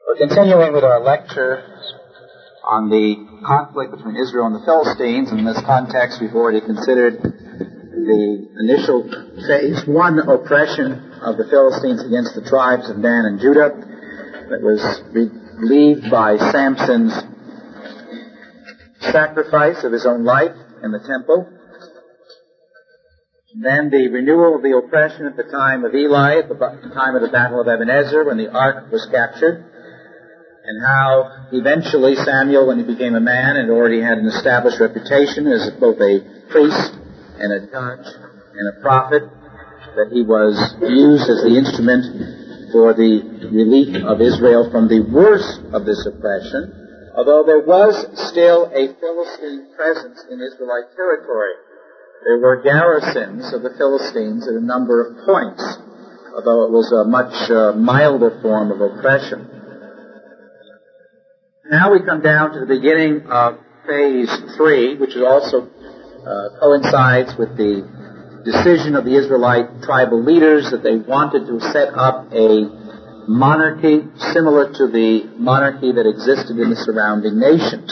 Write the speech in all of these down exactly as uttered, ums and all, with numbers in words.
We're continuing with our lecture on the conflict between Israel and the Philistines, and in this context we've already considered the initial phase one oppression of the Philistines against the tribes of Dan and Judah that was relieved by Samson's sacrifice of his own life in the temple. Then the renewal of the oppression at the time of Eli, at the time of the Battle of Ebenezer, when the ark was captured, and how eventually Samuel, when he became a man and already had an established reputation as both a priest and a judge and a prophet, that he was used as the instrument for the relief of Israel from the worst of this oppression, although there was still a Philistine presence in Israelite territory. There were garrisons of the Philistines at a number of points, although it was a much uh, milder form of oppression. Now we come down to the beginning of phase three, which also uh, coincides with the decision of the Israelite tribal leaders that they wanted to set up a monarchy similar to the monarchy that existed in the surrounding nations.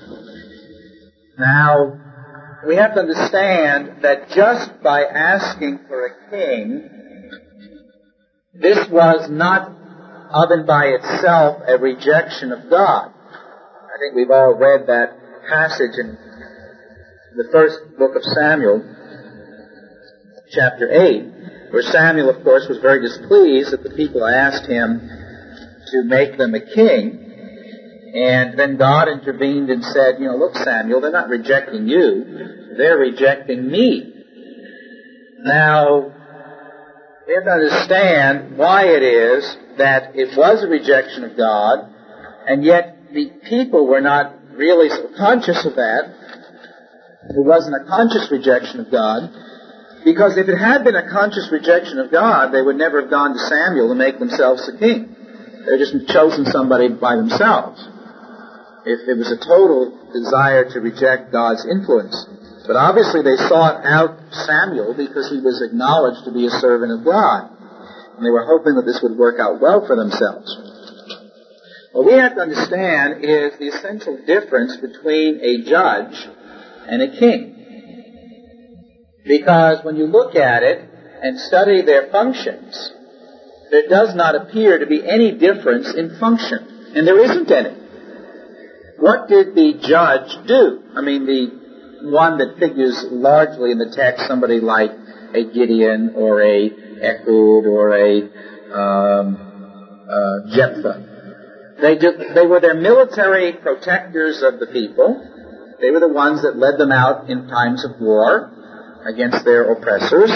Now, we have to understand that just by asking for a king, this was not of and by itself a rejection of God. I think we've all read that passage in the first book of Samuel, chapter eight, where Samuel, of course, was very displeased that the people asked him to make them a king. And then God intervened and said, you know, look, Samuel, they're not rejecting you, they're rejecting me. Now, we have to understand why it is that it was a rejection of God, and yet the people were not really so conscious of that. It wasn't a conscious rejection of God, because if it had been a conscious rejection of God, they would never have gone to Samuel to make themselves a king. They would just chosen somebody by themselves. If it was a total desire to reject God's influence. But obviously they sought out Samuel because he was acknowledged to be a servant of God. And they were hoping that this would work out well for themselves. What we have to understand is the essential difference between a judge and a king. Because when you look at it and study their functions, there does not appear to be any difference in function. And there isn't any. What did the judge do? I mean, the one that figures largely in the text, somebody like a Gideon or a Ehud or a um, uh, Jephthah. They, did, they were their military protectors of the people. They were the ones that led them out in times of war against their oppressors.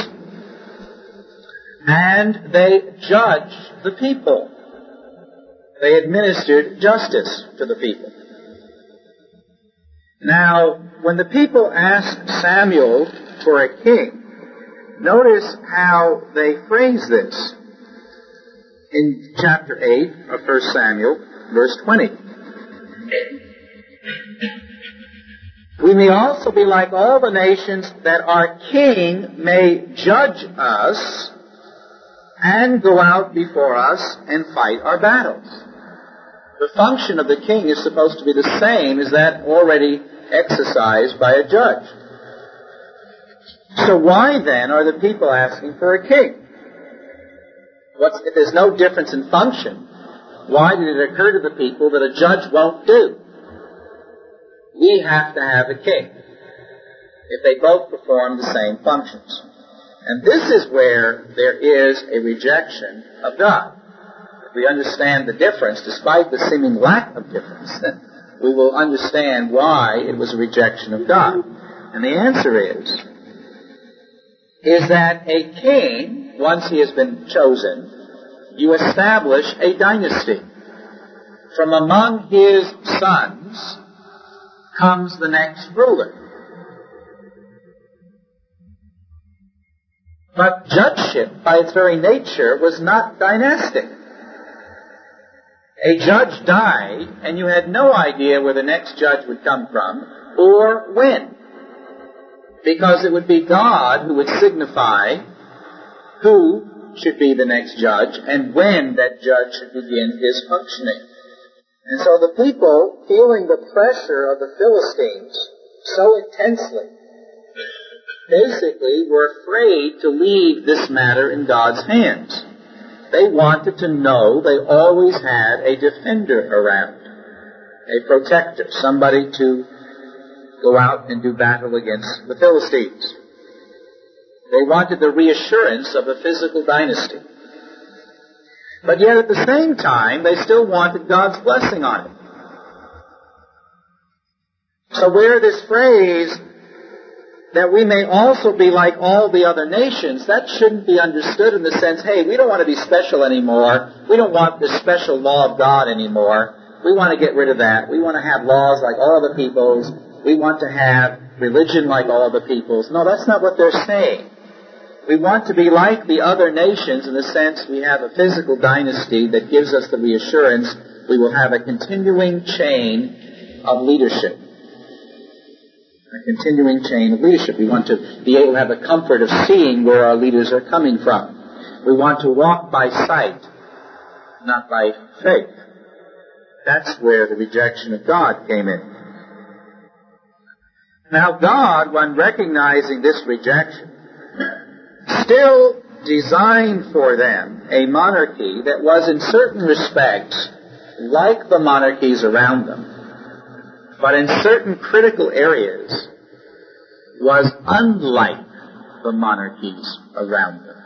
And they judged the people. They administered justice to the people. Now, when the people asked Samuel for a king, notice how they phrase this in chapter eight of First Samuel, verse twenty. We may also be like all the nations, that our king may judge us and go out before us and fight our battles. The function of the king is supposed to be the same as that already exercised by a judge. So why then are the people asking for a king? What's, if there's no difference in function, why did it occur to the people that a judge won't do? We have to have a king if they both perform the same functions. And this is where there is a rejection of God. If we understand the difference, despite the seeming lack of difference, then we will understand why it was a rejection of God. And the answer is, is that a king, once he has been chosen, you establish a dynasty. From among his sons comes the next ruler. But judgeship, by its very nature, was not dynastic. A judge died, and you had no idea where the next judge would come from, or when. Because it would be God who would signify who should be the next judge, and when that judge should begin his functioning. And so the people, feeling the pressure of the Philistines so intensely, basically were afraid to leave this matter in God's hands. They wanted to know they always had a defender around, a protector, somebody to go out and do battle against the Philistines. They wanted the reassurance of a physical dynasty. But yet at the same time, they still wanted God's blessing on it. So where this phrase, that we may also be like all the other nations, that shouldn't be understood in the sense, hey, we don't want to be special anymore. We don't want this special law of God anymore. We want to get rid of that. We want to have laws like all the peoples. We want to have religion like all the peoples. No, that's not what they're saying. We want to be like the other nations in the sense we have a physical dynasty that gives us the reassurance we will have a continuing chain of leadership. A continuing chain of leadership. We want to be able to have the comfort of seeing where our leaders are coming from. We want to walk by sight, not by faith. That's where the rejection of God came in. Now God, when recognizing this rejection, still designed for them a monarchy that was in certain respects like the monarchies around them, but in certain critical areas was unlike the monarchies around them.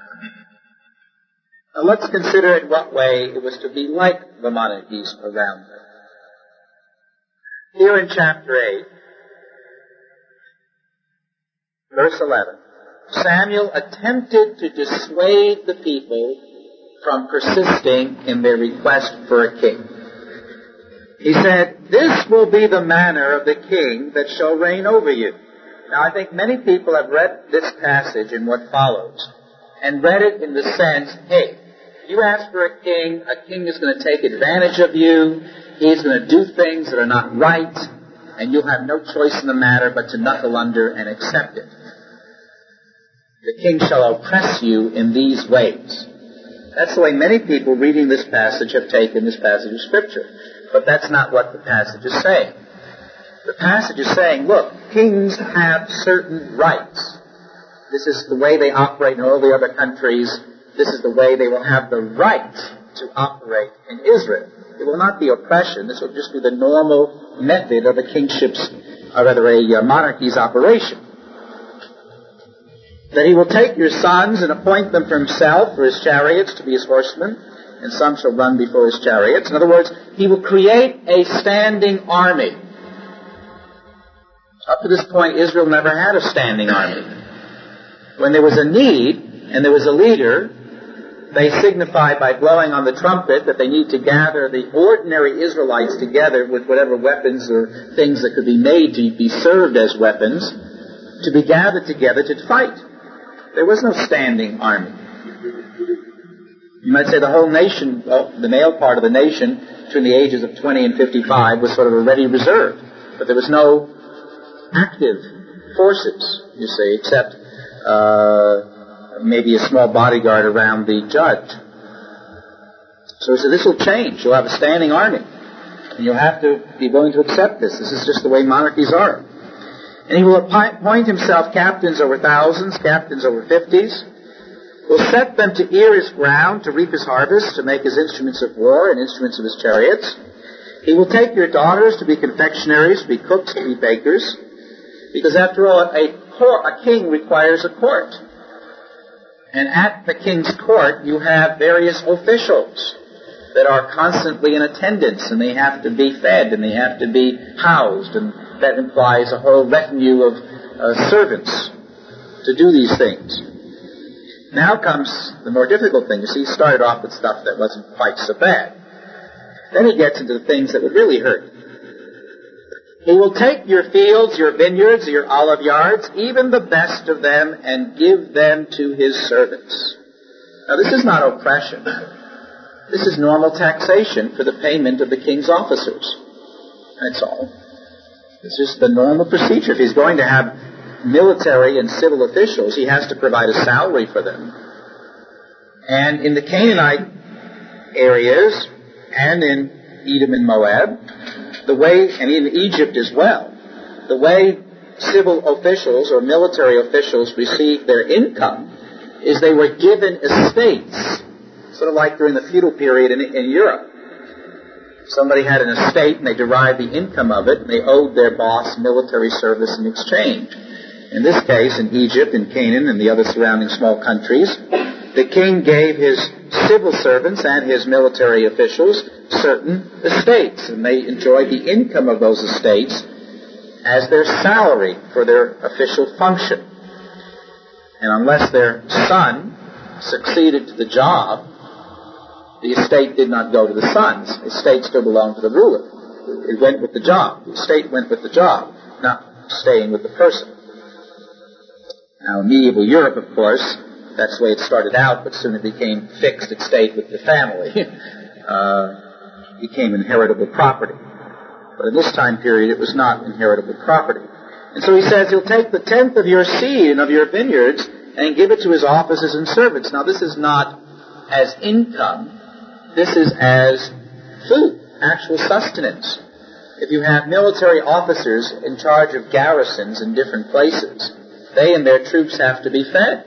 Now let's consider in what way it was to be like the monarchies around them. Here in chapter eight, verse eleven, Samuel attempted to dissuade the people from persisting in their request for a king. He said, "This will be the manner of the king that shall reign over you." Now, I think many people have read this passage and what follows, and read it in the sense, hey, you ask for a king, a king is going to take advantage of you, he's going to do things that are not right, and you'll have no choice in the matter but to knuckle under and accept it. The king shall oppress you in these ways. That's the way many people reading this passage have taken this passage of Scripture. But that's not what the passage is saying. The passage is saying, look, kings have certain rights. This is the way they operate in all the other countries. This is the way they will have the right to operate in Israel. It will not be oppression. This will just be the normal method of a kingship's, or rather a monarchy's operation. That he will take your sons and appoint them for himself, for his chariots, to be his horsemen, and some shall run before his chariots. In other words, he will create a standing army. Up to this point, Israel never had a standing army. When there was a need, and there was a leader, they signified by blowing on the trumpet that they need to gather the ordinary Israelites together with whatever weapons or things that could be made to be served as weapons, to be gathered together to fight. There was no standing army. You might say the whole nation, well, the male part of the nation, between the ages of twenty and fifty-five, was sort of a ready reserve. But there was no active forces, you see, except uh, maybe a small bodyguard around the judge. So he said, this will change. You'll have a standing army. And you'll have to be willing to accept this. This is just the way monarchies are. And he will appoint himself captains over thousands, captains over fifties, will set them to ear his ground, to reap his harvest, to make his instruments of war and instruments of his chariots. He will take your daughters to be confectionaries, to be cooks, to be bakers, because after all, a, court, a king requires a court. And at the king's court, you have various officials that are constantly in attendance, and they have to be fed, and they have to be housed, and that implies a whole retinue of uh, servants to do these things. Now comes the more difficult thing. You see, he started off with stuff that wasn't quite so bad. Then he gets into the things that would really hurt. He will take your fields, your vineyards, your olive yards, even the best of them, and give them to his servants. Now, this is not oppression. This is normal taxation for the payment of the king's officers. That's all. This is the normal procedure. If he's going to have military and civil officials, he has to provide a salary for them. And in the Canaanite areas and in Edom and Moab, the way, and in Egypt as well, the way civil officials or military officials received their income is they were given estates, sort of like during the feudal period in, in Europe. Somebody had an estate and they derived the income of it and they owed their boss military service in exchange. In this case, in Egypt, in Canaan, and the other surrounding small countries, the king gave his civil servants and his military officials certain estates, and they enjoyed the income of those estates as their salary for their official function. And unless their son succeeded to the job, the estate did not go to the sons. The estate still belonged to the ruler. It went with the job. The estate went with the job, not staying with the person. Now, in medieval Europe, of course, that's the way it started out, but soon it became fixed. It stayed with the family. uh, became inheritable property. But in this time period, it was not inheritable property. And so he says he'll take the tenth of your seed and of your vineyards and give it to his officers and servants. Now, this is not as income. This is as food, actual sustenance. If you have military officers in charge of garrisons in different places, they and their troops have to be fed.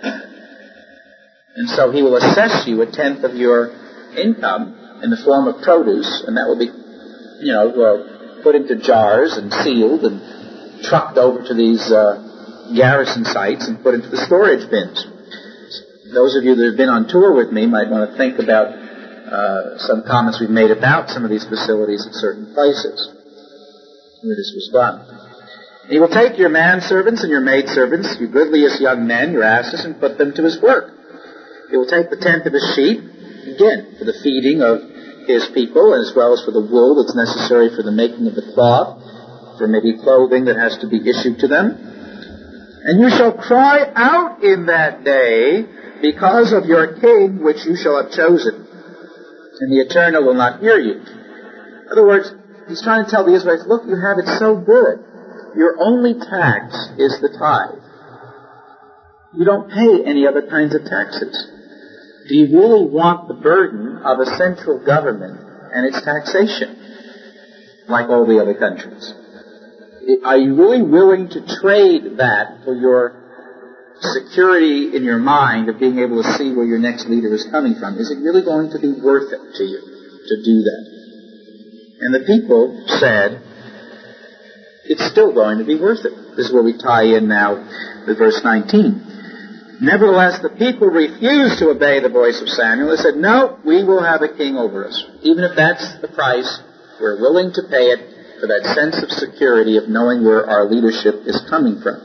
And so he will assess you a tenth of your income in the form of produce, and that will be, you know, uh, put into jars and sealed and trucked over to these uh, garrison sites and put into the storage bins. Those of you that have been on tour with me might want to think about uh, some comments we've made about some of these facilities at certain places where this was done. He will take your manservants and your maidservants, your goodliest young men, your asses, and put them to his work. He will take the tenth of his sheep, again, for the feeding of his people, as well as for the wool that's necessary for the making of the cloth, for maybe clothing that has to be issued to them. And you shall cry out in that day because of your king which you shall have chosen, and the Eternal will not hear you. In other words, he's trying to tell the Israelites, look, you have it so good. Your only tax is the tithe. You don't pay any other kinds of taxes. Do you really want the burden of a central government and its taxation, like all the other countries? Are you really willing to trade that for your security in your mind of being able to see where your next leader is coming from? Is it really going to be worth it to you to do that? And the people said, it's still going to be worth it. This is where we tie in now with verse nineteen. Nevertheless, the people refused to obey the voice of Samuel. They said, no, we will have a king over us. Even if that's the price, we're willing to pay it for that sense of security of knowing where our leadership is coming from.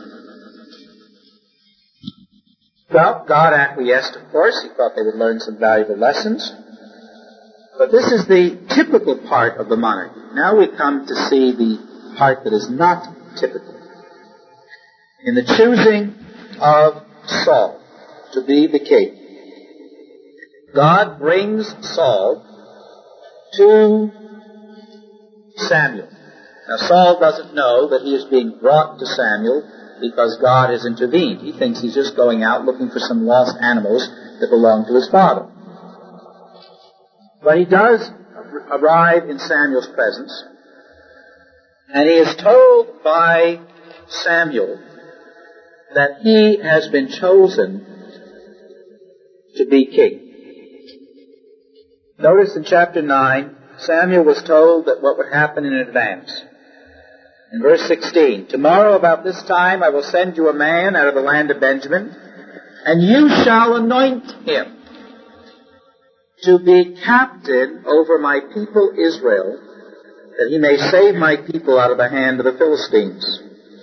Well, God acquiesced, of course. He thought they would learn some valuable lessons. But this is the typical part of the monarchy. Now we come to see the part that is not typical. In the choosing of Saul to be the king, God brings Saul to Samuel. Now Saul doesn't know that he is being brought to Samuel because God has intervened. He thinks he's just going out looking for some lost animals that belong to his father. But he does arrive in Samuel's presence, and he is told by Samuel that he has been chosen to be king. Notice in chapter nine, Samuel was told that what would happen in advance. In verse sixteen, tomorrow about this time I will send you a man out of the land of Benjamin, and you shall anoint him to be captain over my people Israel, that he may save my people out of the hand of the Philistines.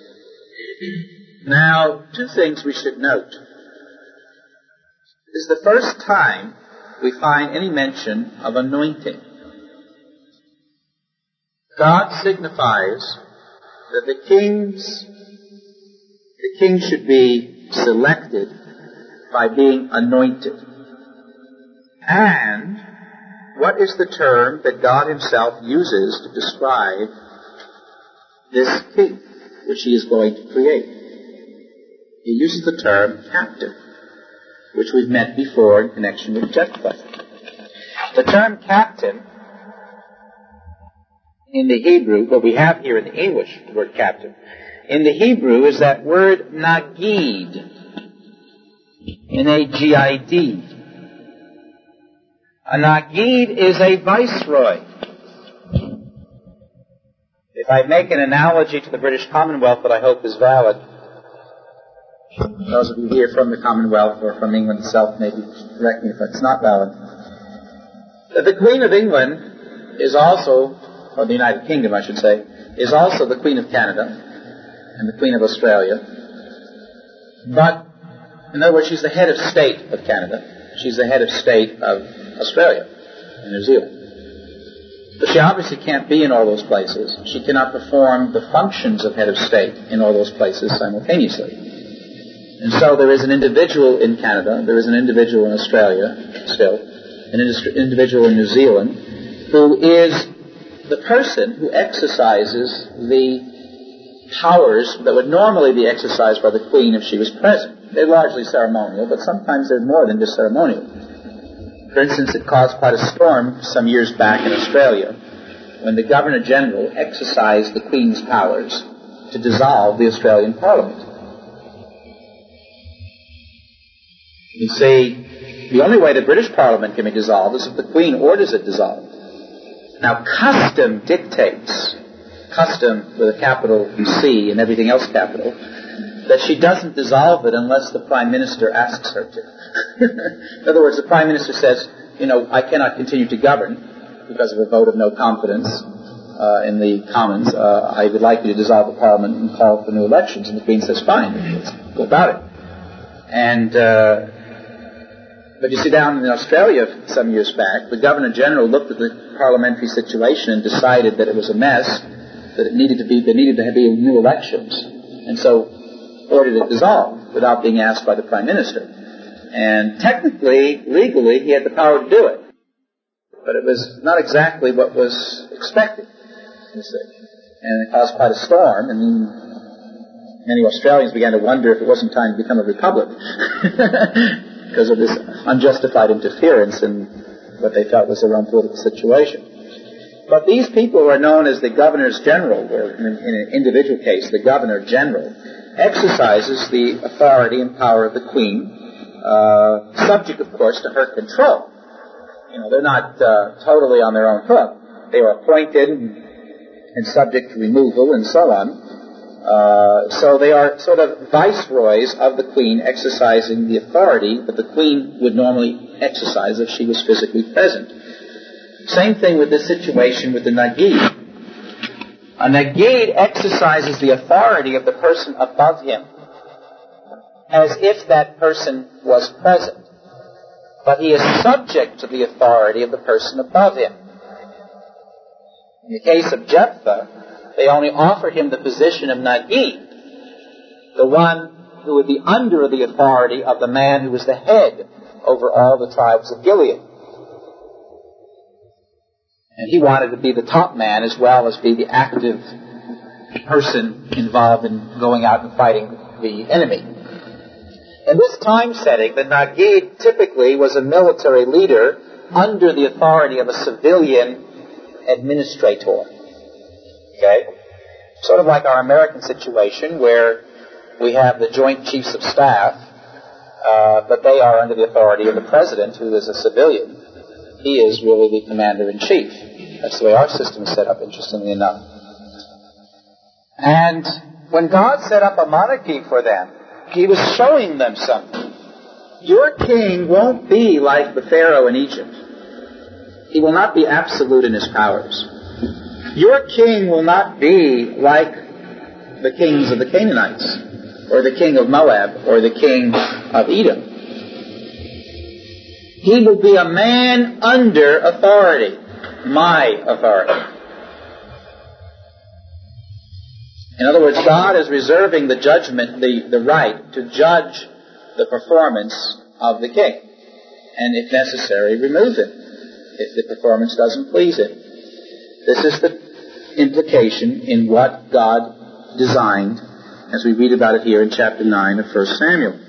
Now, two things we should note. This is the first time we find any mention of anointing. God signifies that the kings, the king should be selected by being anointed. And what is the term that God himself uses to describe this king which he is going to create? He uses the term captain, which we've met before in connection with Jephthah. The term captain in the Hebrew, what we have here in the English, the word captive, in the Hebrew is that word nagid, N A G I D. A nagid is a viceroy. If I make an analogy to the British Commonwealth that I hope is valid, those of you here from the Commonwealth or from England itself maybe correct me if it's not valid, that the Queen of England is also, or the United Kingdom I should say, is also the Queen of Canada and the Queen of Australia. But, in other words, she's the head of state of Canada. She's the head of state of Australia and New Zealand. But she obviously can't be in all those places. She cannot perform the functions of head of state in all those places simultaneously. And so there is an individual in Canada, there is an individual in Australia still, an individual in New Zealand, who is the person who exercises the powers that would normally be exercised by the Queen if she was present. They're largely ceremonial, but sometimes they're more than just ceremonial. For instance, it caused quite a storm some years back in Australia when the Governor-General exercised the Queen's powers to dissolve the Australian Parliament. You see, the only way the British Parliament can be dissolved is if the Queen orders it dissolved. Now, custom dictates, custom with a capital C and everything else capital, that she doesn't dissolve it unless the Prime Minister asks her to. In other words, the Prime Minister says, you know, I cannot continue to govern because of a vote of no confidence uh, in the Commons. Uh, I would like you to dissolve the Parliament and call for new elections. And the Queen says, fine, let's go about it. And, uh, but you see, down in Australia some years back, the Governor-General looked at the parliamentary situation and decided that it was a mess, that it needed to be, there needed to be new elections. And so ordered it dissolved without being asked by the Prime Minister. And technically, legally, he had the power to do it. But it was not exactly what was expected, you see. And it caused quite a storm, and many Australians began to wonder if it wasn't time to become a republic because of this unjustified interference in what they felt was their own political situation. But these people who are known as the Governors-General, or in an individual case, the Governor-General, exercises the authority and power of the Queen, uh, subject, of course, to her control. You know, they're not uh, totally on their own hook. They are appointed and, and subject to removal and so on. Uh, so they are sort of viceroys of the Queen, exercising the authority that the Queen would normally exercise if she was physically present. Same thing with this situation with the Nagid. A Nagid exercises the authority of the person above him as if that person was present. But he is subject to the authority of the person above him. In the case of Jephthah, they only offered him the position of Nagid, the one who would be under the authority of the man who was the head over all the tribes of Gilead. And he wanted to be the top man as well as be the active person involved in going out and fighting the enemy. In this time setting, the Nagid typically was a military leader under the authority of a civilian administrator. Okay? Sort of like our American situation where we have the Joint Chiefs of Staff, uh, but they are under the authority of the President, who is a civilian. He is really the Commander-in-Chief. That's the way our system is set up, interestingly enough. And when God set up a monarchy for them, He was showing them something. Your king won't be like the Pharaoh in Egypt. He will not be absolute in his powers. Your king will not be like the kings of the Canaanites, or the king of Moab, or the king of Edom. He will be a man under authority, my authority. In other words, God is reserving the judgment, the, the right to judge the performance of the king, and if necessary, remove him if the performance doesn't please him. This is the implication in what God designed, as we read about it here in chapter nine of First Samuel.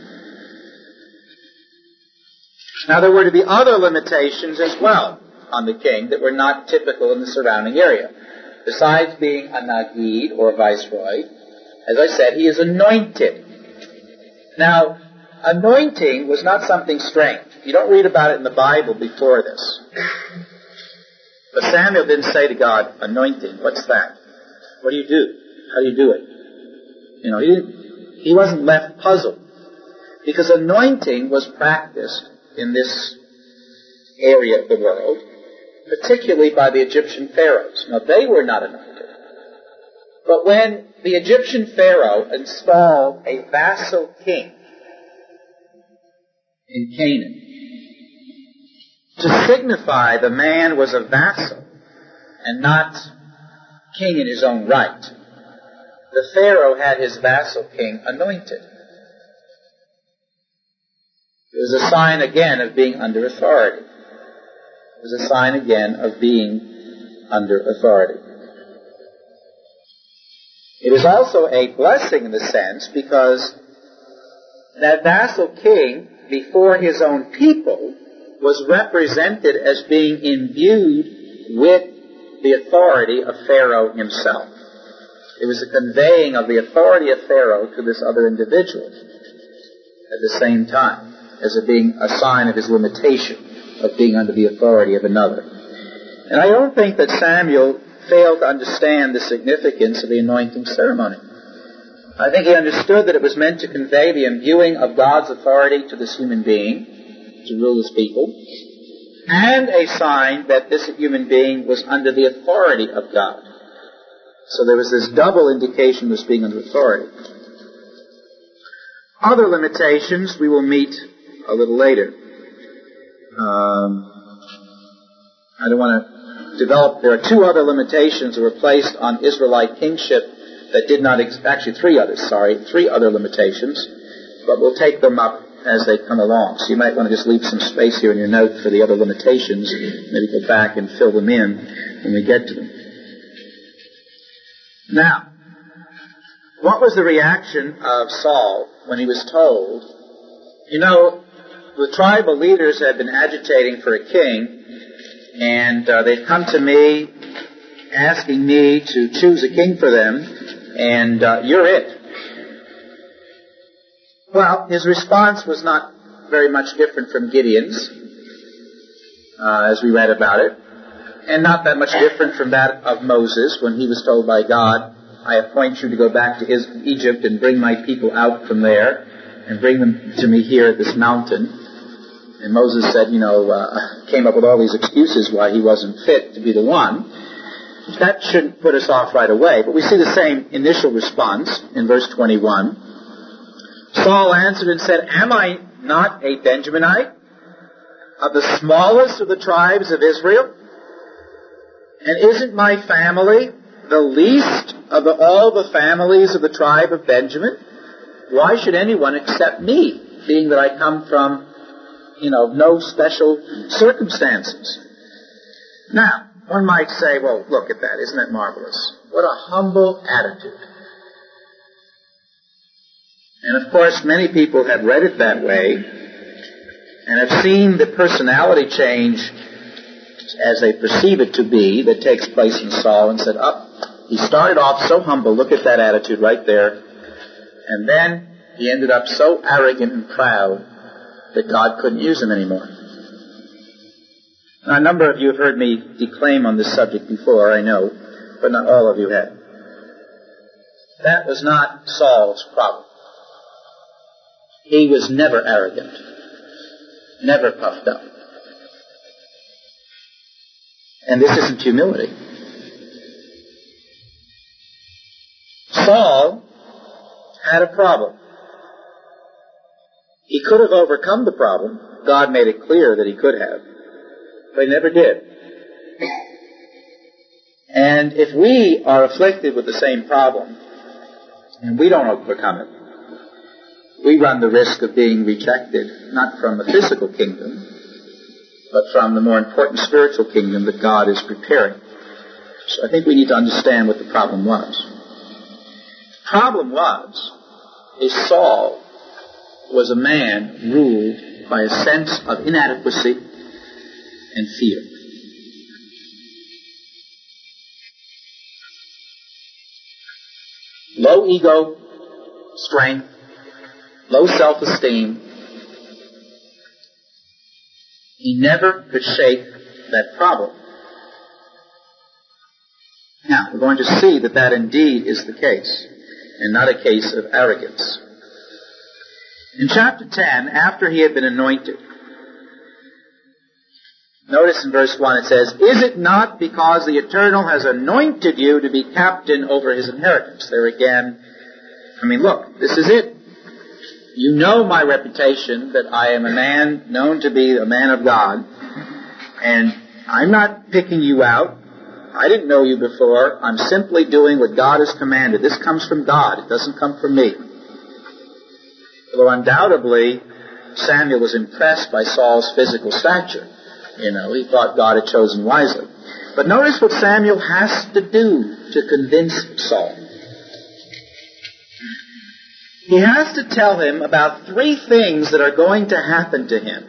Now, there were to be other limitations as well on the king that were not typical in the surrounding area. besides being a Nagid, or a viceroy, as I said, he is anointed. Now, anointing was not something strange. You don't read about it in the Bible before this. But Samuel didn't say to God, anointing, what's that? What do you do? How do you do it? You know, he, didn't, he wasn't left puzzled. Because anointing was practiced in this area of the world, particularly by the Egyptian pharaohs. Now, they were not anointed. But when the Egyptian pharaoh installed a vassal king in Canaan, to signify the man was a vassal and not king in his own right, the pharaoh had his vassal king anointed. It was a sign again of being under authority. It was a sign again of being under authority. It is also a blessing in the sense because that vassal king before his own people was represented as being imbued with the authority of Pharaoh himself. It was a conveying of the authority of Pharaoh to this other individual at the same time, as it being a sign of his limitation of being under the authority of another. And I don't think that Samuel failed to understand the significance of the anointing ceremony. I think he understood that it was meant to convey the imbuing of God's authority to this human being, to rule his people, and a sign that this human being was under the authority of God. So there was this double indication of this being under authority. Other limitations we will meet a little later. Um, I don't want to develop. There are two other limitations that were placed on Israelite kingship that did not, ex- actually three others, sorry, three other limitations, but we'll take them up as they come along. So you might want to just leave some space here in your note for the other limitations, maybe go back and fill them in when we get to them. Now, what was the reaction of Saul when he was told, you know, the tribal leaders had been agitating for a king, and uh, they've come to me asking me to choose a king for them, and uh, you're it. Well, his response was not very much different from Gideon's, uh, as we read about it, and not that much different from that of Moses when he was told by God, I appoint you to go back to Egypt and bring my people out from there and bring them to me here at this mountain. And Moses said, you know, uh, came up with all these excuses why he wasn't fit to be the one. That shouldn't put us off right away, but we see the same initial response in verse twenty-one. Saul answered and said, am I not a Benjaminite, of the smallest of the tribes of Israel? And isn't my family the least of the, all the families of the tribe of Benjamin? Why should anyone accept me, being that I come from, you know, no special circumstances? Now, one might say, well, look at that. Isn't that marvelous? What a humble attitude. And of course, many people have read it that way and have seen the personality change as they perceive it to be that takes place in Saul and said, oh, he started off so humble, look at that attitude right there, and then he ended up so arrogant and proud that God couldn't use him anymore. Now, a number of you have heard me declaim on this subject before, I know, but not all of you have. That was not Saul's problem. He was never arrogant, never puffed up. And this isn't humility. Saul had a problem. He could have overcome the problem. God made it clear that he could have. But he never did. And if we are afflicted with the same problem, and we don't overcome it, we run the risk of being rejected, not from the physical kingdom, but from the more important spiritual kingdom that God is preparing. So I think we need to understand what the problem was. The problem was, is Saul was a man ruled by a sense of inadequacy and fear. low ego strength, low self-esteem. He never could shake that problem. Now, we're going to see that that indeed is the case, and not a case of arrogance. In chapter ten, after he had been anointed, notice in verse one it says, "Is it not because the Eternal has anointed you to be captain over his inheritance?" There again, I mean, look, this is it. You know my reputation, that I am a man known to be a man of God, and I'm not picking you out. I didn't know you before. I'm simply doing what God has commanded. This comes from God. It doesn't come from me. Although undoubtedly, Samuel was impressed by Saul's physical stature. You know, he thought God had chosen wisely. But notice what Samuel has to do to convince Saul. He has to tell him about three things that are going to happen to him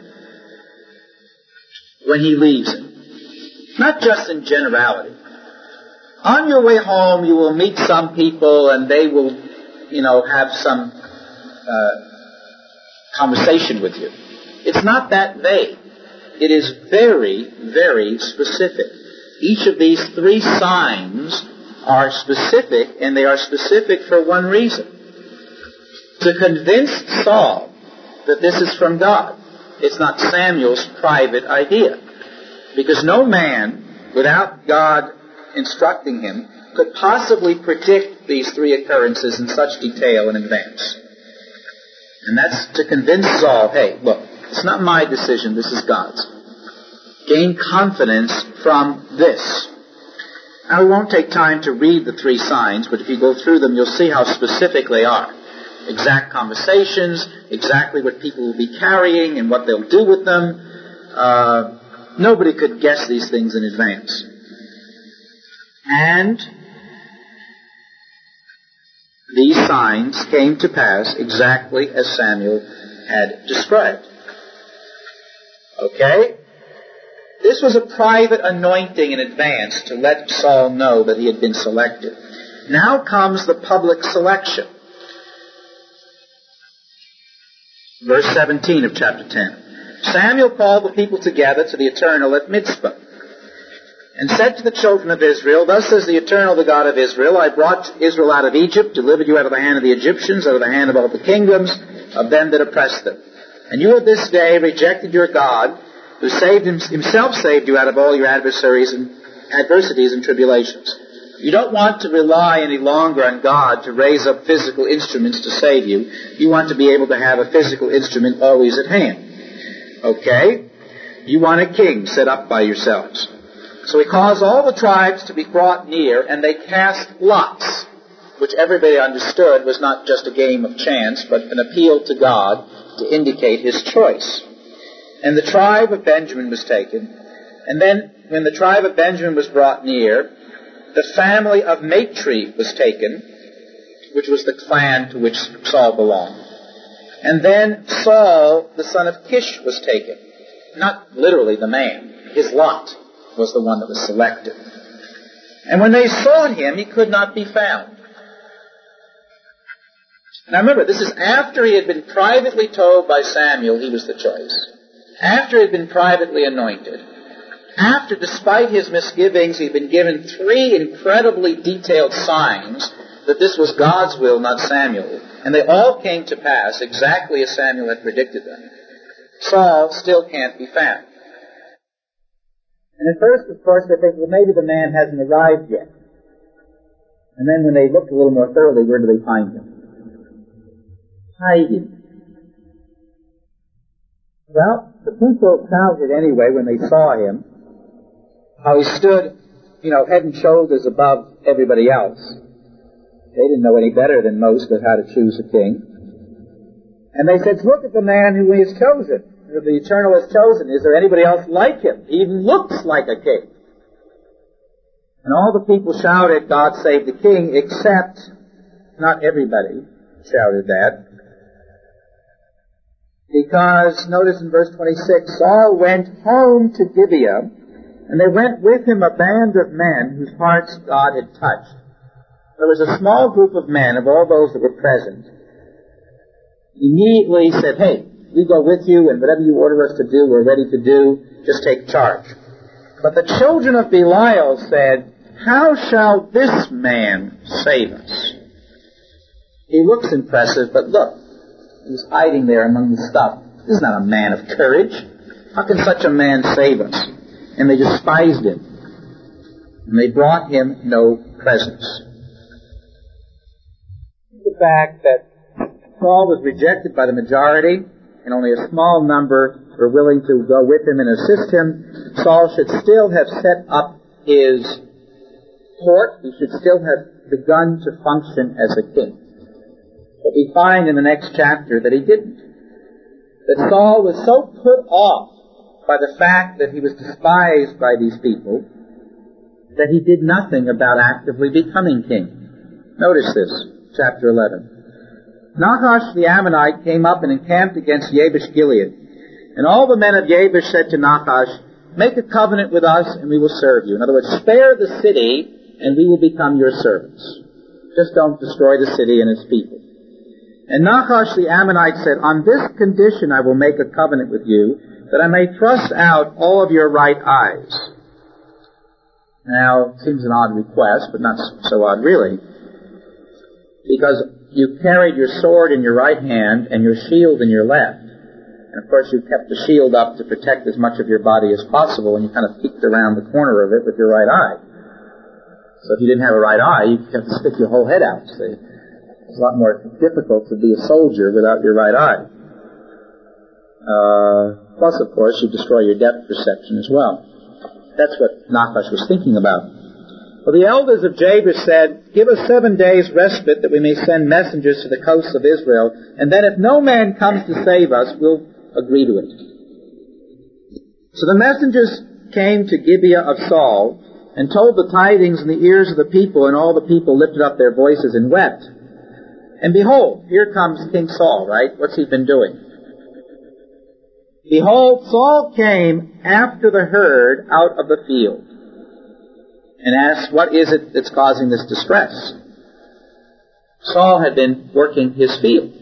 when he leaves him. Not just in generality. On your way home, you will meet some people and they will, you know, have some uh, conversation with you. It's not that vague. It is very, very specific. Each of these three signs are specific, and they are specific for one reason. To convince Saul that this is from God. It's not Samuel's private idea. Because no man, without God instructing him, could possibly predict these three occurrences in such detail in advance. And that's to convince Saul, hey, look, it's not my decision, this is God's. Gain confidence from this. Now, we won't take time to read the three signs, but if you go through them, you'll see how specific they are. Exact conversations, exactly what people will be carrying and what they'll do with them. Uh, nobody could guess these things in advance. And these signs came to pass exactly as Samuel had described. Okay? This was a private anointing in advance to let Saul know that he had been selected. Now comes the public selection. Verse seventeen of chapter ten. Samuel called the people together to the Eternal at Mizpah, and said to the children of Israel, "Thus says the Eternal, the God of Israel, I brought Israel out of Egypt, delivered you out of the hand of the Egyptians, out of the hand of all the kingdoms of them that oppressed them. And you have this day rejected your God, who saved himself saved you out of all your adversaries and adversities and tribulations." You don't want to rely any longer on God to raise up physical instruments to save you. You want to be able to have a physical instrument always at hand. Okay? You want a king set up by yourselves. So he caused all the tribes to be brought near, and they cast lots, which everybody understood was not just a game of chance, but an appeal to God to indicate his choice. And the tribe of Benjamin was taken. And then, when the tribe of Benjamin was brought near, the family of Matri was taken, which was the clan to which Saul belonged. And then Saul, the son of Kish, was taken. Not literally the man. His lot was the one that was selected. And when they sought him, he could not be found. Now remember, this is after he had been privately told by Samuel he was the choice. After he had been privately anointed. After, despite his misgivings, he'd been given three incredibly detailed signs that this was God's will, not Samuel. And they all came to pass exactly as Samuel had predicted them. Saul still can't be found. And at first, of course, they think, well, maybe the man hasn't arrived yet. And then when they look a little more thoroughly, where do they find him? Hiding. Well, the people counted anyway when they saw him, how he stood, you know, head and shoulders above everybody else. They didn't know any better than most of how to choose a king. And they said, look at the man who he has chosen, who the Eternal has chosen. Is there anybody else like him? He even looks like a king. And all the people shouted, God save the king, except not everybody shouted that. Because, notice in verse twenty-six, Saul went home to Gibeah, and they went with him a band of men whose hearts God had touched. there was a small group of men, of all those that were present, immediately said, hey, we go with you, and whatever you order us to do, we're ready to do. Just take charge. But the children of Belial said, how shall this man save us? He looks impressive, but look, he's hiding there among the stuff. This is not a man of courage. How can such a man save us? And they despised him. And they brought him no presents. The fact that Saul was rejected by the majority, and only a small number were willing to go with him and assist him, Saul should still have set up his court. He should still have begun to function as a king. But we find in the next chapter that he didn't. That Saul was so put off by the fact that he was despised by these people that he did nothing about actively becoming king. Notice this, chapter eleven. Nahash the Ammonite came up and encamped against Jabesh Gilead. And all the men of Jabesh said to Nahash, make a covenant with us and we will serve you. In other words, spare the city and we will become your servants. Just don't destroy the city and its people. And Nahash the Ammonite said, on this condition I will make a covenant with you, that I may thrust out all of your right eyes. Now, it seems an odd request, but not so odd really. Because you carried your sword in your right hand and your shield in your left. And of course you kept the shield up to protect as much of your body as possible, and you kind of peeked around the corner of it with your right eye. So if you didn't have a right eye, you'd have to stick your whole head out. See? It's a lot more difficult to be a soldier without your right eye. Uh, plus, of course, you destroy your depth perception as well. That's what Nahash was thinking about. Well, the elders of Jabesh said, give us seven days' respite that we may send messengers to the coasts of Israel, and then if no man comes to save us, we'll agree to it. So the messengers came to Gibeah of Saul and told the tidings in the ears of the people, and all the people lifted up their voices and wept. And behold, here comes King Saul, right? What's he been doing? Behold, Saul came after the herd out of the field and asked, what is it that's causing this distress? Saul had been working his field,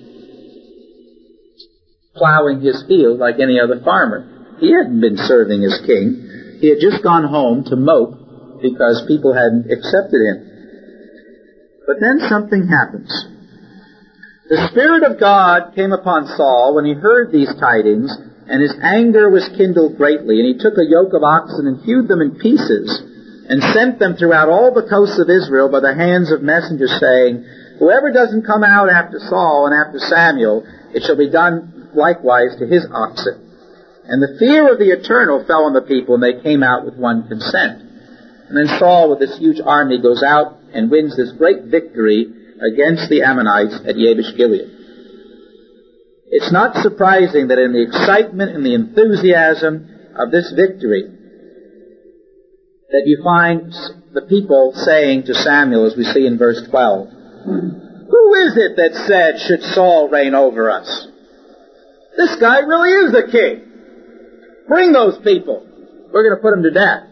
plowing his field like any other farmer. He hadn't been serving as king. He had just gone home to mope because people hadn't accepted him. But then something happens. The Spirit of God came upon Saul when he heard these tidings, and his anger was kindled greatly, and he took a yoke of oxen and hewed them in pieces, and sent them throughout all the coasts of Israel by the hands of messengers, saying, whoever doesn't come out after Saul and after Samuel, it shall be done likewise to his oxen. And the fear of the Eternal fell on the people, and they came out with one consent. And then Saul, with this huge army, goes out and wins this great victory against the Ammonites at Jabesh Gilead. It's not surprising that in the excitement and the enthusiasm of this victory, that you find the people saying to Samuel, as we see in verse twelve, who is it that said, should Saul reign over us? This guy really is the king. Bring those people. We're going to put them to death.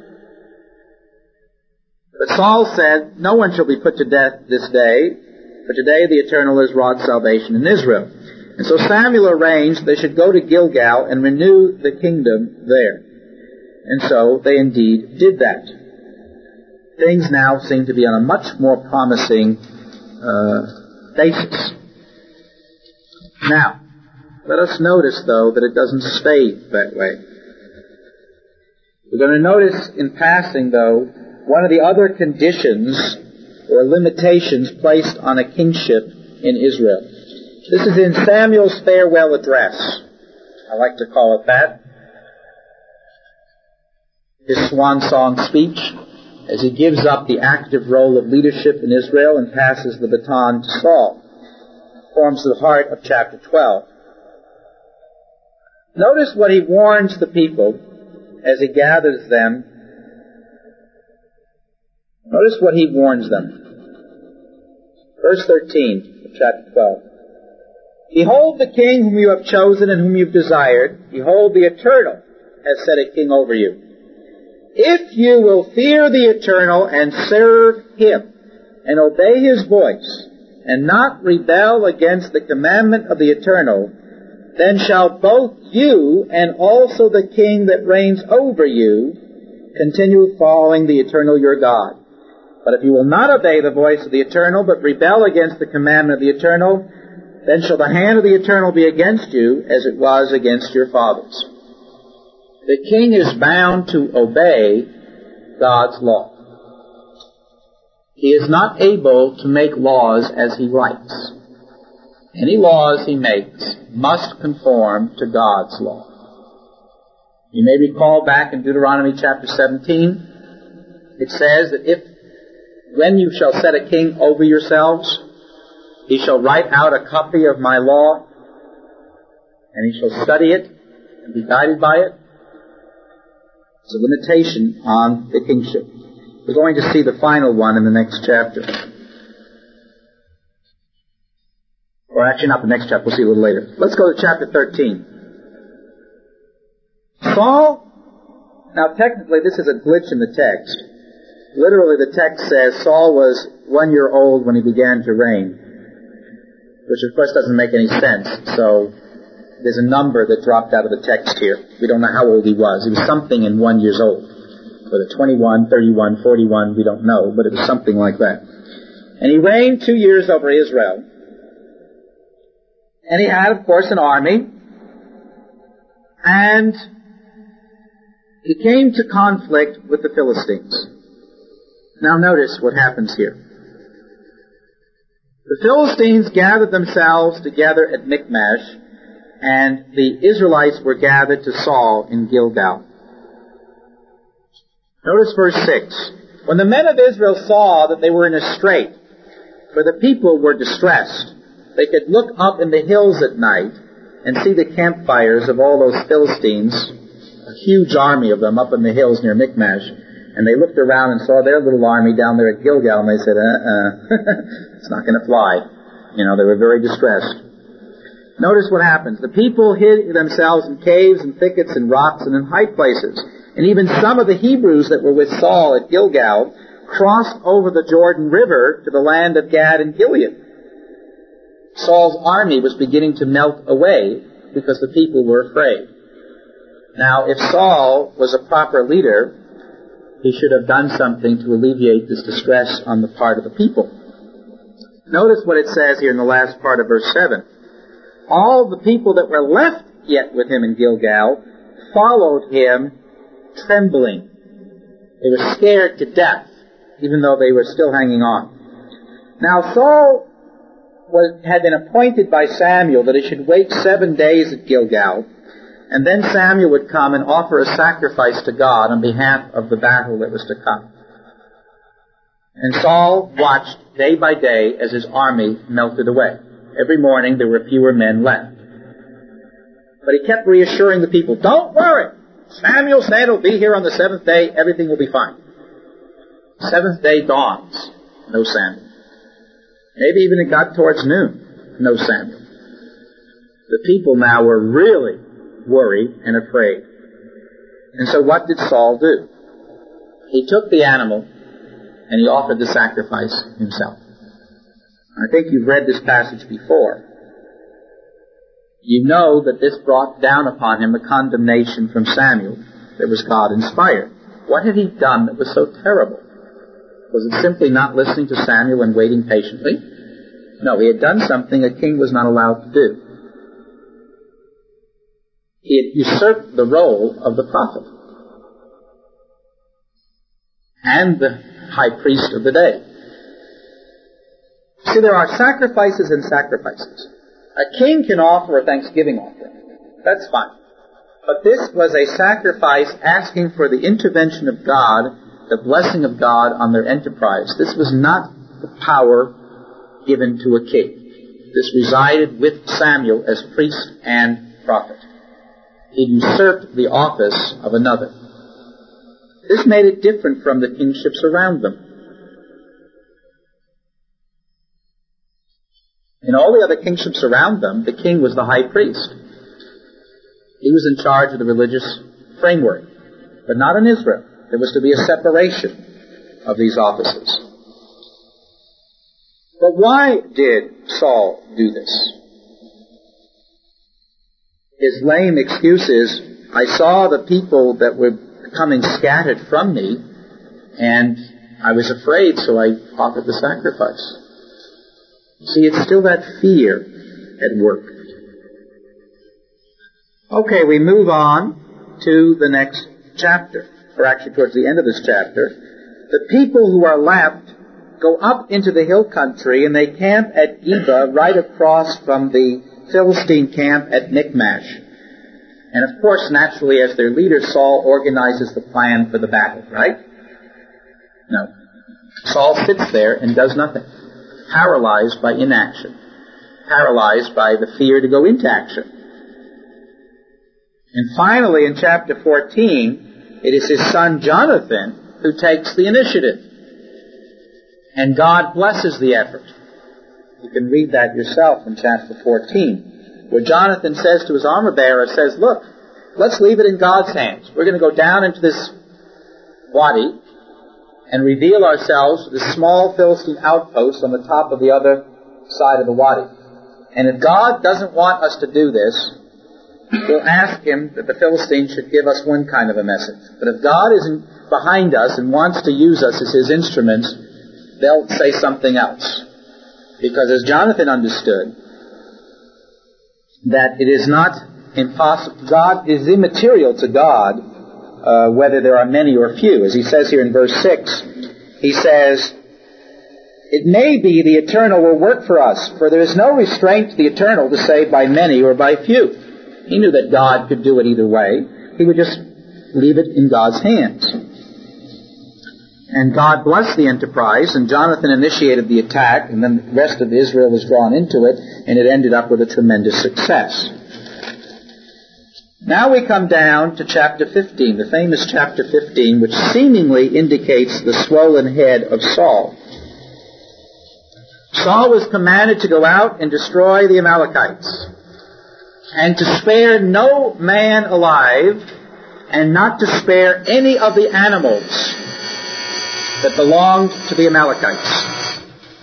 But Saul said, no one shall be put to death this day, for today the Eternal has wrought salvation in Israel. And so Samuel arranged they should go to Gilgal and renew the kingdom there. And so they indeed did that. Things now seem to be on a much more promising uh, basis. Now, let us notice, though, that it doesn't stay that way. We're going to notice in passing, though, one of the other conditions or limitations placed on a kingship in Israel. This is in Samuel's farewell address. I like to call it that. His swan song speech, as he gives up the active role of leadership in Israel and passes the baton to Saul, forms the heart of chapter twelve. Notice what he warns the people as he gathers them. Notice what he warns them. Verse thirteen of chapter twelve. Behold the king whom you have chosen and whom you have desired. Behold, the Eternal has set a king over you. If you will fear the Eternal and serve him, and obey his voice, and not rebel against the commandment of the Eternal, then shall both you and also the king that reigns over you continue following the Eternal your God. But if you will not obey the voice of the Eternal, but rebel against the commandment of the Eternal, then shall the hand of the Eternal be against you, as it was against your fathers. The king is bound to obey God's law. He is not able to make laws as he likes. Any laws he makes must conform to God's law. You may recall back in Deuteronomy chapter seventeen, it says that if, when you shall set a king over yourselves, he shall write out a copy of my law, and he shall study it and be guided by it. It's a limitation on the kingship. We're going to see the final one in the next chapter. Or actually not the next chapter, we'll see a little later. Let's go to chapter thirteen. Saul, now technically this is a glitch in the text. Literally the text says Saul was one year old when he began to reign, which of course doesn't make any sense. So there's a number that dropped out of the text here. We don't know how old he was. He was something in one years old. Whether twenty-one, thirty-one, forty-one, we don't know, but it was something like that. And he reigned two years over Israel. And he had, of course, an army. And he came to conflict with the Philistines. Now notice what happens here. The Philistines gathered themselves together at Michmash, and the Israelites were gathered to Saul in Gilgal. Notice verse six. When the men of Israel saw that they were in a strait, for the people were distressed, they could look up in the hills at night and see the campfires of all those Philistines, a huge army of them up in the hills near Michmash, and they looked around and saw their little army down there at Gilgal, and they said, uh-uh, it's not going to fly. You know, they were very distressed. Notice what happens. The people hid themselves in caves and thickets and rocks and in high places. And even some of the Hebrews that were with Saul at Gilgal crossed over the Jordan River to the land of Gad and Gilead. Saul's army was beginning to melt away because the people were afraid. Now, if Saul was a proper leader, he should have done something to alleviate this distress on the part of the people. Notice what it says here in the last part of verse seven. All the people that were left yet with him in Gilgal followed him trembling. They were scared to death, even though they were still hanging on. Now Saul was, had been appointed by Samuel that he should wait seven days at Gilgal, and then Samuel would come and offer a sacrifice to God on behalf of the battle that was to come. And Saul watched day by day as his army melted away. Every morning there were fewer men left. But he kept reassuring the people, don't worry. Samuel said he'll be here on the seventh day. Everything will be fine. Seventh day dawns. No Samuel. Maybe even it got towards noon. No Samuel. The people now were really worried and afraid. And so what did Saul do? He took the animal and he offered the sacrifice himself. I think you've read this passage before. You know that this brought down upon him a condemnation from Samuel that was God-inspired. What had he done that was so terrible? Was it simply not listening to Samuel and waiting patiently? No, he had done something a king was not allowed to do. He had usurped the role of the prophet and the high priest of the day. See, there are sacrifices and sacrifices. A king can offer a thanksgiving offering. That's fine. But this was a sacrifice asking for the intervention of God, the blessing of God on their enterprise. This was not the power given to a king. This resided with Samuel as priest and prophet. He usurped the office of another. This made it different from the kingships around them. In all the other kingships around them, the king was the high priest. He was in charge of the religious framework. But not in Israel. There was to be a separation of these offices. Why did Saul do this? His lame excuse is, I saw the people that were becoming scattered from me, and I was afraid, so I offered the sacrifice. See, it's still that fear at work. Okay, we move on to the next chapter, or actually towards the end of this chapter. The people who are left go up into the hill country, and they camp at Geba, right across from the Philistine camp at Michmash. And of course, naturally, as their leader, Saul organizes the plan for the battle, right? No. Saul sits there and does nothing, paralyzed by inaction, paralyzed by the fear to go into action. And finally, in chapter fourteen, it is his son Jonathan who takes the initiative. And God blesses the effort. You can read that yourself in chapter fourteen, where Jonathan says to his armor-bearer, says, look, let's leave it in God's hands. We're going to go down into this wadi and reveal ourselves to this small Philistine outpost on the top of the other side of the wadi. And if God doesn't want us to do this, we'll ask him that the Philistines should give us one kind of a message. But if God isn't behind us and wants to use us as his instruments, they'll say something else. Because as Jonathan understood, that it is not impossible, God is immaterial to God, uh, whether there are many or few. As he says here in verse six, he says, it may be the Eternal will work for us, for there is no restraint to the Eternal to save by many or by few. He knew that God could do it either way. He would just leave it in God's hands. And God blessed the enterprise, and Jonathan initiated the attack, and then the rest of Israel was drawn into it, and it ended up with a tremendous success. Now we come down to chapter fifteen, the famous chapter fifteen, which seemingly indicates the swollen head of Saul. Saul was commanded to go out and destroy the Amalekites, and to spare no man alive, and not to spare any of the animals that belonged to the Amalekites.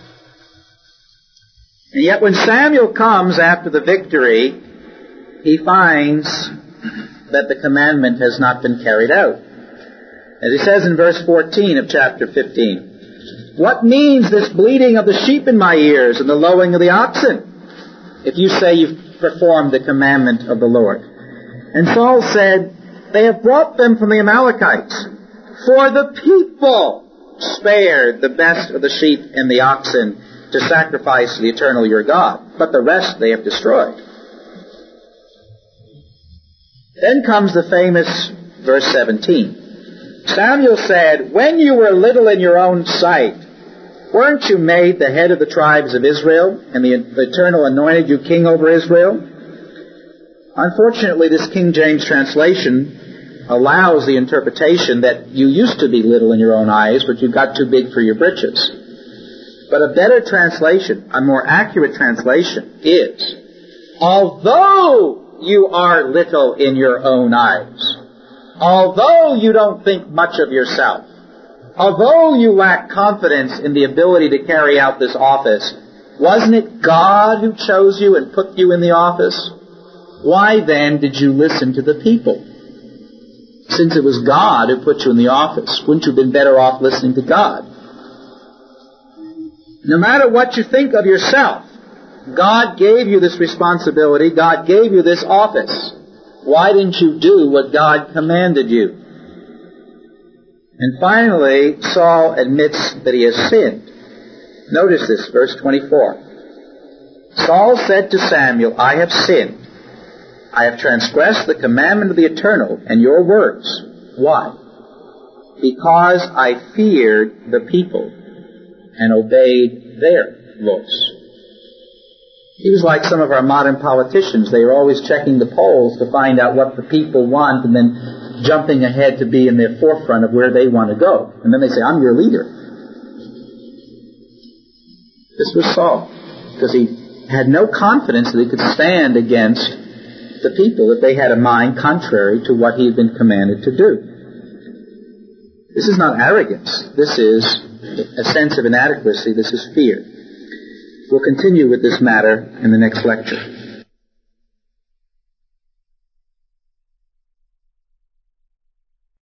And yet when Samuel comes after the victory, he finds that the commandment has not been carried out. As he says in verse fourteen of chapter fifteen, what means this bleating of the sheep in my ears and the lowing of the oxen, if you say you've performed the commandment of the Lord? And Saul said, they have brought them from the Amalekites, for the people spared the best of the sheep and the oxen to sacrifice to the Eternal your God, but the rest they have destroyed. Then comes the famous verse seventeen. Samuel said, when you were little in your own sight, weren't you made the head of the tribes of Israel, and the, the Eternal anointed you king over Israel? Unfortunately, this King James translation allows the interpretation that you used to be little in your own eyes, but you got too big for your britches. But a better translation, a more accurate translation is, although you are little in your own eyes, although you don't think much of yourself, although you lack confidence in the ability to carry out this office, wasn't it God who chose you and put you in the office? Why then did you listen to the people? Since it was God who put you in the office, wouldn't you have been better off listening to God? No matter what you think of yourself, God gave you this responsibility. God gave you this office. Why didn't you do what God commanded you? And finally, Saul admits that he has sinned. Notice this, verse twenty-four. Saul said to Samuel, I have sinned. I have transgressed the commandment of the Eternal and your words. Why? Because I feared the people and obeyed their voice. He was like some of our modern politicians. They are always checking the polls to find out what the people want and then jumping ahead to be in the forefront of where they want to go. And then they say, I'm your leader. This was Saul, because he had no confidence that he could stand against the people if they had a mind contrary to what he had been commanded to do. This is not arrogance. This is a sense of inadequacy. This is fear. We'll continue with this matter in the next lecture.